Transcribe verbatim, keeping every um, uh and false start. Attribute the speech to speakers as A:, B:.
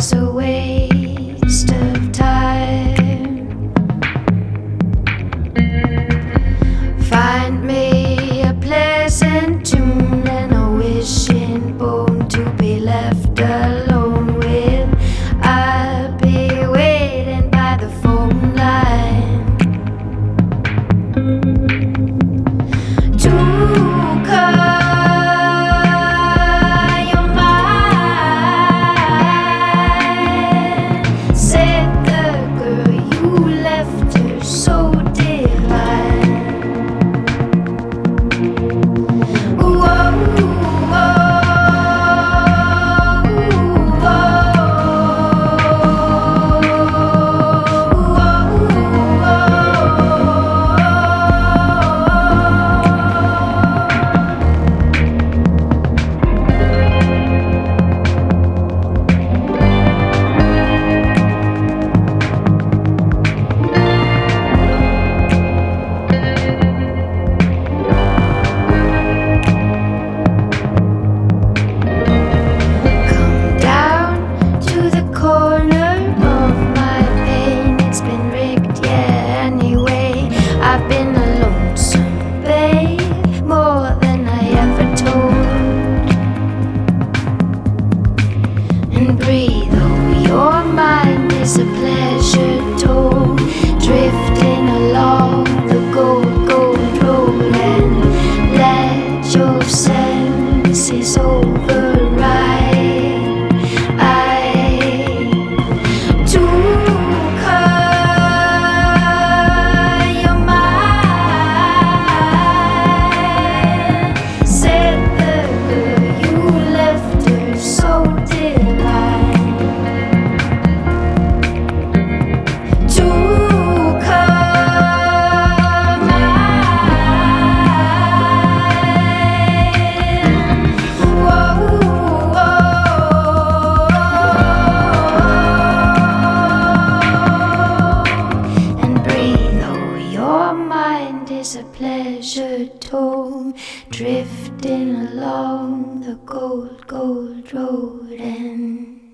A: was a waste of time. Find me a pleasant tune and a wishing bone to be left alone with. I'll be waiting by the phone line to call your mind. Said the girl you left her so divine. Whoa, I've been a lonesome babe, more than I ever told. And breathe, oh, your mind is a pleasure told, drifting along the gold, gold road. And let your senses override. I to is a pleasure tone, drifting along the gold, gold road. And